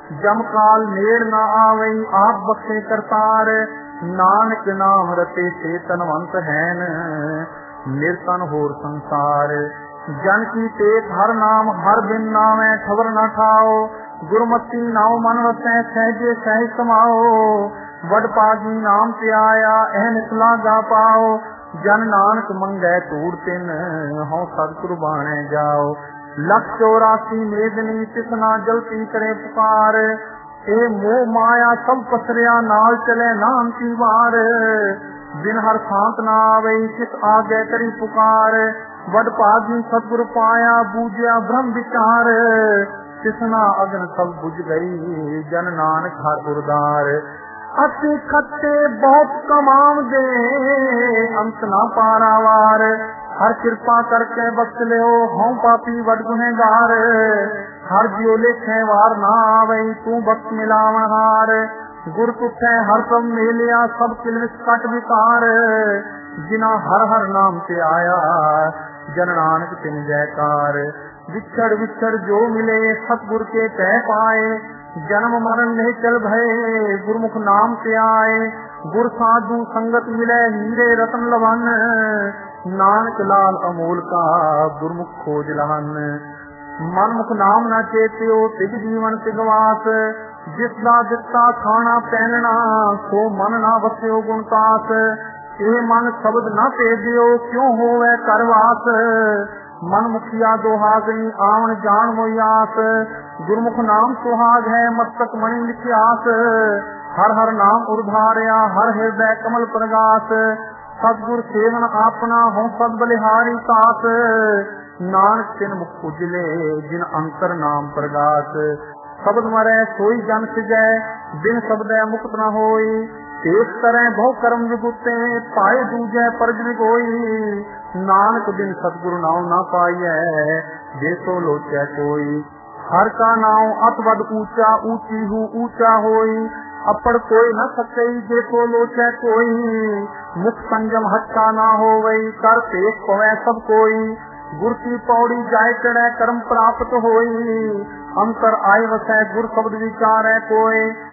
जम काल नेड़ न आवई आप बख्शे करतार। नानक नाम रते से तनवंत हैन निरतन होर संसार। जन की टेक हर नाम हर बिन नामै खबर न ठाओ। गुरमति नाम मन वसै सहजे सहज समाओ। वड पागी नाम ते आया एहन लागा पाओ। जन नानक मंगै तूड़ तिन हों सतगुरु बाणै जाओ। लख 84 मेदनी तिसना जलती करे पुकार। ए मोह माया सब पसरिया नाल चले नाम की वार। बिन हर सांत ना आवई किस आगे करी पुकार। वड भागी सतगुरु पाया बूझिया ब्रह्म विचार। तिसना अगन सब बुझ गई जन नानक हर उरदार। अति खट्टे बहुत कमाम दे अंत ना पारावार। हर कृपा करके बख्श लियो हों पापी वड गुनहगार। हर जियो लेखे वार ना आवई तू बख्श मिलावन हार। गुर तुठै हर सब मेलिया सब किलविस कट विकार। जिना हर हर नाम से आया जन नानक तिन जयकार। विछड़ विछड़ जो मिले सतगुर के तह पाए। जन्म मरण नहीं चल भये गुरमुख नाम से आए। गुर साधु संगत मिले हीरे रतन लवन। नानक लाल अमोल का गुरमुख खोज लहन। मन मुख नाम न चेत्यो तिग जीवन तिगवास। जिसदा दिता खाना पहनना सो मन ना वस्यो गुणतास। ए मन शब्द न तेजियो क्यों होवे करवास। मन मुखिया दोहागनी आवन जान मोयास। गुरमुख नाम सुहाग है मस्तक मणि लिखियास। हर हर नाम उर्धारिया हर हृदय कमल प्रगास। सतगुर सेवन आपना हो सद बलिहारी तास। नानक तिन मुख उजले जिन अंतर नाम प्रगास। शब्द मरै सोई जन सिजै बिन शब्दै मुक्त न होई। एक तरह बहु कर्म विगुते पाए दूजै परज विगोई। नानक बिन सतगुरु नाम ना पाइयै जे सो लोचै कोई। हर का नाम अत वद ऊंचा ऊंची हूँ ऊंचा होई। अपड़ कोई न सकई जे को लोचै कोई। मुख संजम हत्या ना होवई कर पेश पवै सब कोई। गुर की पौड़ी जाय चढ़ै कर्म प्राप्त होई। अंतर आय वसै गुर शब्द विचारै कोय।